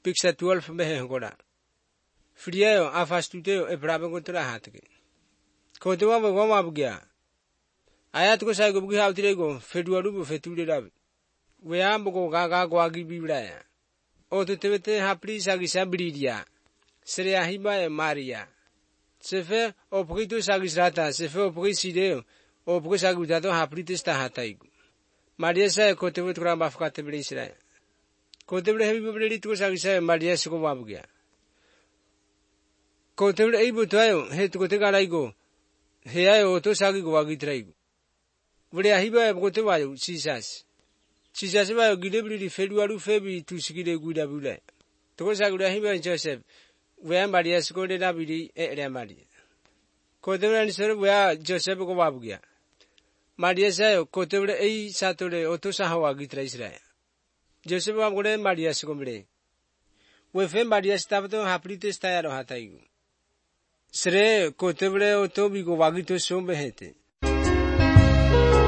picture 12 mehe hongora. Friayo afastuteo e brabo kontra hatke. Kotewa wama bugia. Ayat ko sa go bugi hautirego feduaru fetule rab. We ambo gaga gwagi bibraya. O to tebete hapri sagi sabridia. Seria hiba e Maria. Sefe o prito sagi rata, sefe o prisideo, o prisagudato hapri testa hataigu. Maria sa kotewe tramba fakate brisira. Kotewe hebi bibli to sagi sa Maria se ko wabugia. Kotewe ei botayo he to kote galaigo. He ayo to sagi go wagi traigu. Vole ahiba e kotewa yo Jesus. Jesus ba gilebri feduaru febi tu sigile guda bule. To sagi ahiba Joseph. We Maria se ko de nabidi e Maria. Kotewe ni sero we Joseph ko wabugia. Maria sa kotewe ei satore oto sa hawagi traisra. Joseph wa gole Maria se ko mre. We fe Maria stabato hapri testa ya ro hataigu. Sre kotewe oto bi go wagi to sombe hete.